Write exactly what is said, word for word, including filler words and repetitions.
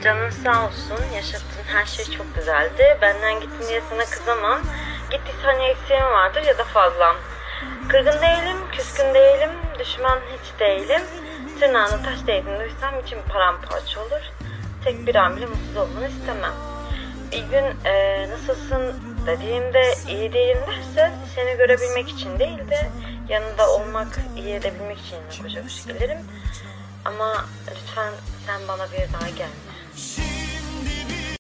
Canın sağ olsun. Yaşattığın her şey çok güzeldi. Benden gittin diye sana kızamam. Gittiysen ya eksiğim vardır ya da fazlam. Kırgın değilim, küskün değilim, düşman hiç değilim. Tırnağına taş değdiğini duysam için paramparça olur. Tek bir an bile mutsuz olmanı istemem. Bir gün e, nasılsın dediğimde iyi değilim derse seni görebilmek için değil de yanında olmak, iyi edebilmek için koşa koşa gelirim. Ama lütfen sen bana bir daha gelme.